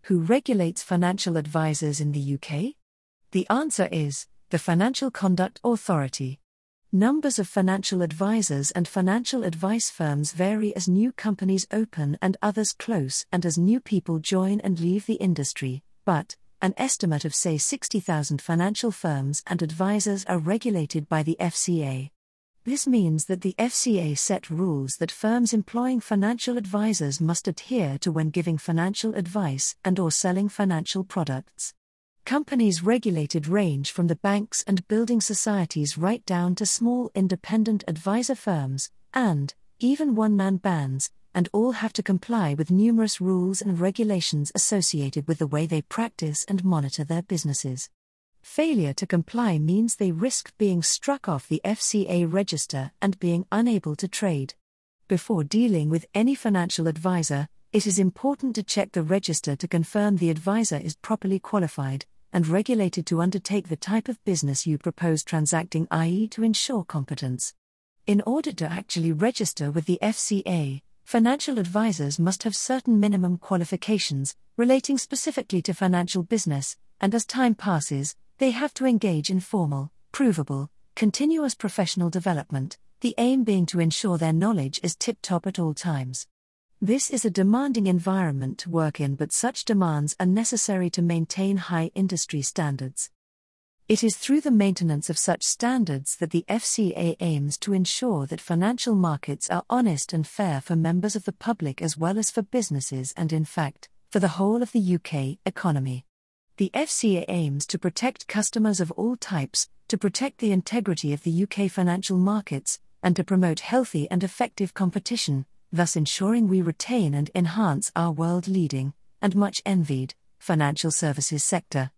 Who regulates financial advisors in the UK? The answer is the Financial Conduct Authority. Numbers of financial advisors and financial advice firms vary as new companies open and others close and as new people join and leave the industry, but an estimate of say 60,000 financial firms and advisors are regulated by the FCA. This means that the FCA set rules that firms employing financial advisors must adhere to when giving financial advice and/or selling financial products. Companies regulated range from the banks and building societies right down to small independent advisor firms, and even one-man bands, and all have to comply with numerous rules and regulations associated with the way they practice and monitor their businesses. Failure to comply means they risk being struck off the FCA register and being unable to trade. Before dealing with any financial advisor, it is important to check the register to confirm the advisor is properly qualified and regulated to undertake the type of business you propose transacting, i.e., to ensure competence. In order to actually register with the FCA, financial advisors must have certain minimum qualifications relating specifically to financial business, and as time passes, they have to engage in formal, provable, continuous professional development, the aim being to ensure their knowledge is tip-top at all times. This is a demanding environment to work in, but such demands are necessary to maintain high industry standards. It is through the maintenance of such standards that the FCA aims to ensure that financial markets are honest and fair for members of the public as well as for businesses and, in fact, for the whole of the UK economy. The FCA aims to protect customers of all types, to protect the integrity of the UK financial markets, and to promote healthy and effective competition, thus ensuring we retain and enhance our world-leading, and much envied, financial services sector.